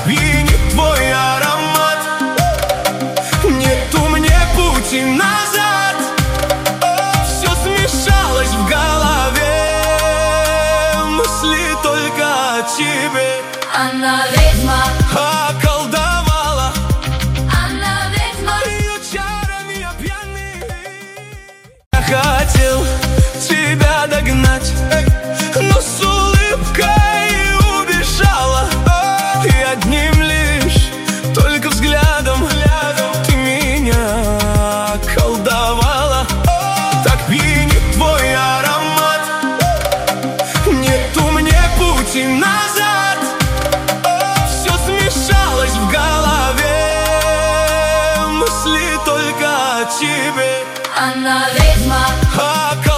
пьянит твой аромат. Нету мне пути назад. Все смешалось в голове, мысли только о тебе. Она ведьма, околдовала, она ведьма. ее чарами я пьяный. Я хотел тебя догнать, но с улыбкой убежала. И одним лишь только взглядом ты меня околдовала. Так пьянит твой аромат. Нету мне пути назад. Все смешалось в голове, мысли только о тебе. Она ведьма, Околдовала.